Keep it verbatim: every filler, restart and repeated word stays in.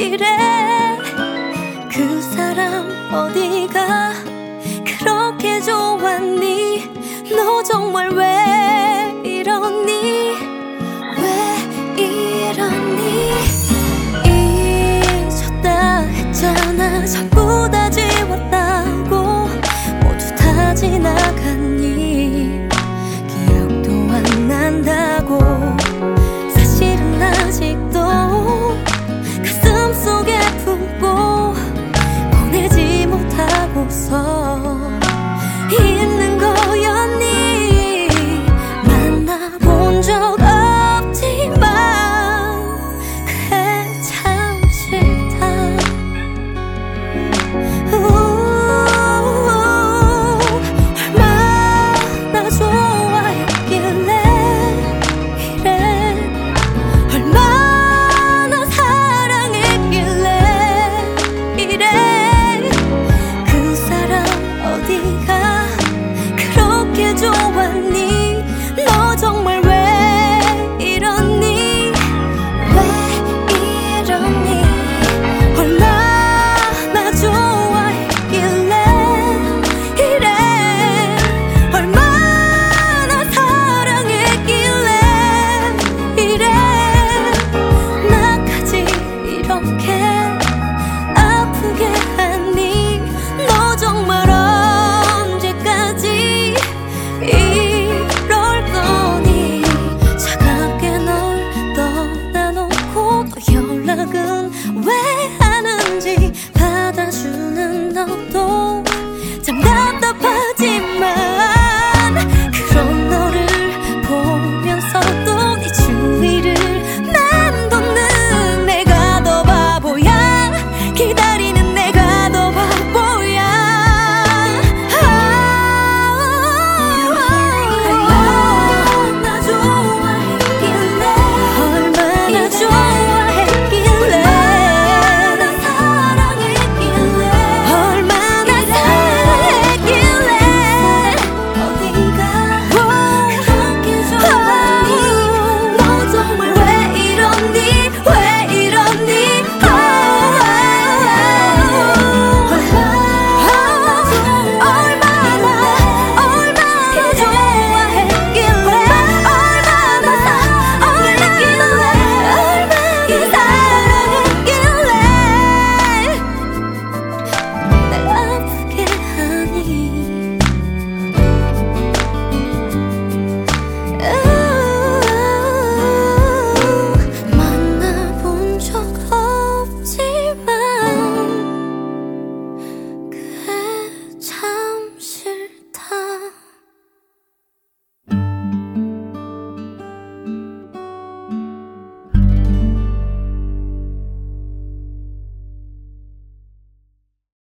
이래. 그 사람 어디가 그렇게 좋았니? 너 정말 왜 이러니? 왜 이러니? 잊었다 했잖아. 전부 다 지웠다고. 모두 다 지나갔니? 기억도 안 난다고. 사실은 아직도 가슴 속에 품고 보내지 못하고서 있는 거였니? 만나본 적 없지만 그게 참 싫다. 우, 얼마나 좋아했길래 이래. 얼마나 사랑했길래 이래. 그 사람 어디가 그렇게 좋았니? 너 정말 왜 이러니? 왜 이러니? 얼마나 좋아했길래 이래. 얼마나 사랑했길래 이래. 나까지 이렇게 아프게 하니? 너 정말 언제까지 이럴 거니? 차갑게 널 떠나놓고 또 연락은 왜